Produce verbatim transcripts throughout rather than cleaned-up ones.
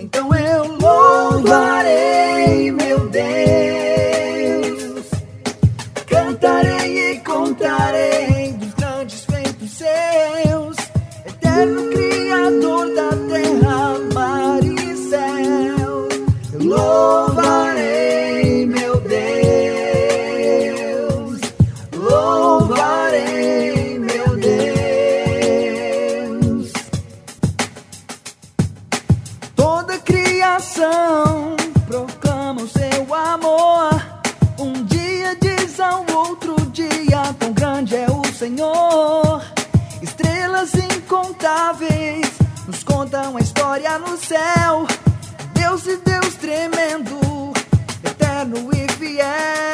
Então eu louvarei, meu Deus, cantarei e contarei dos grandes feitos seus, eterno Criador da terra, mar e céu. Eu louvarei, meu Deus, louvarei, meu Deus. Toda criação proclama o seu amor. Um dia diz ao outro dia, tão grande é o Senhor. Estrelas incontáveis nos contam a história no céu. Deus e Deus tremendo, eterno e fiel.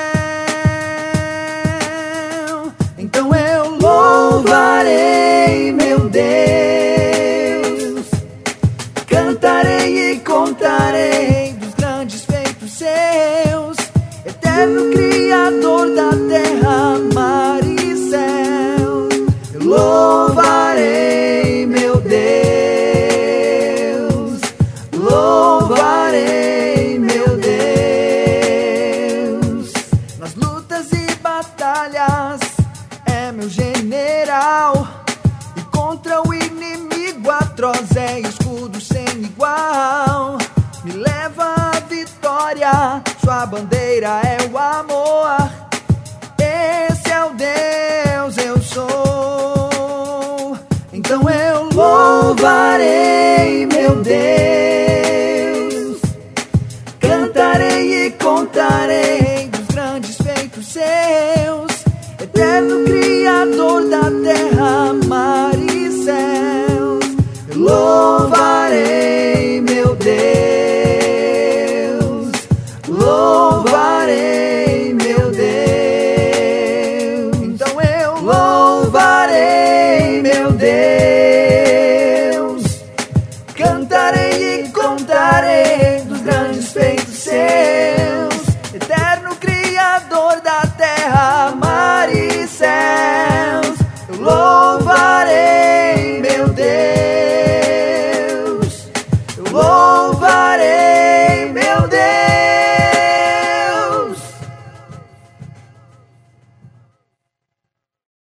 Então eu louvarei, meu Deus, cantarei e contarei dos grandes feitos seus, eterno Criador da terra, mar e céu. Eu louvarei, meu Deus, louvarei, meu Deus. Nas lutas e batalhas é meu general, e contra o inimigo atroz é escudo sem igual. Me leva à vitória, sua bandeira é o amor. Esse é o Deus eu sou. Então eu louvarei, meu Deus, cantarei e contarei dos grandes feitos seus, eterno Criador da terra,